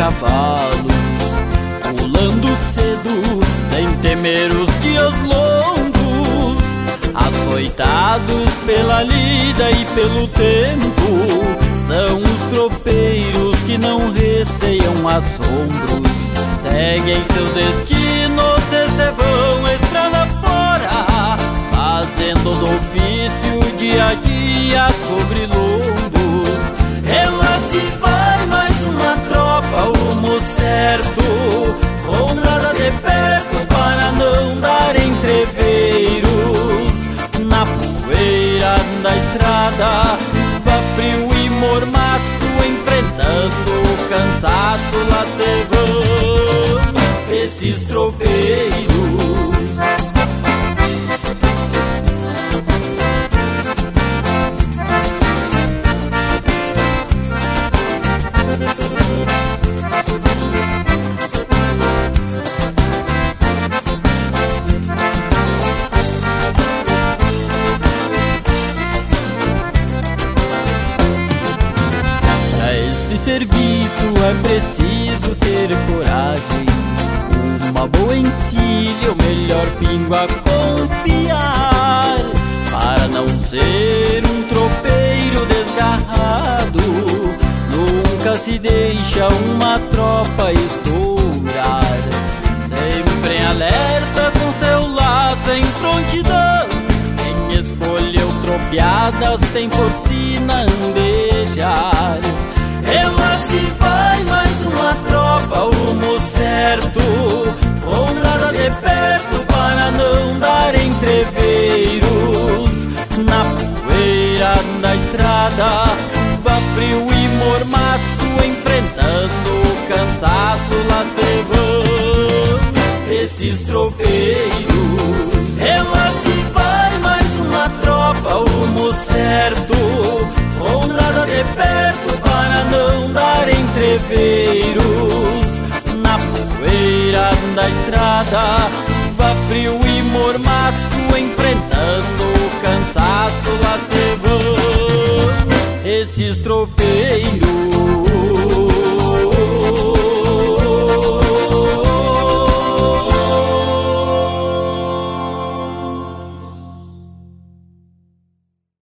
cavalos, pulando cedo, sem temer os dias longos, açoitados pela lida e pelo tempo. São os tropeiros que não receiam assombros, seguem seus destinos e se vão estrada fora, fazendo do ofício dia a dia sobre lombos. Ela se vai, mais uma tropa, o rumo certo, com nada de perto para não dar entreveiros. Na poeira da estrada, vá frio e mormaço, enfrentando o cansaço, lá se vão esses tropeiros. Serviço é preciso ter coragem, uma boa encilha, o melhor pingo a confiar, para não ser um tropeiro desgarrado. Nunca se deixa uma tropa estourar, sempre em alerta com seu laço em prontidão. Quem escolheu tropeadas tem por si não deixar. Ela se vai, mais uma tropa, o rumo certo, com nada de perto para não dar entreveiros. Na poeira da estrada, vá frio e mormaço, enfrentando o cansaço, lá se vão esses tropeiros. Ela se vai, mais uma tropa, o rumo certo, com nada de perto para não dar entreveiros. Na poeira da estrada, vá frio e mormaço, enfrentando o cansaço, lá se vão esses tropeiros.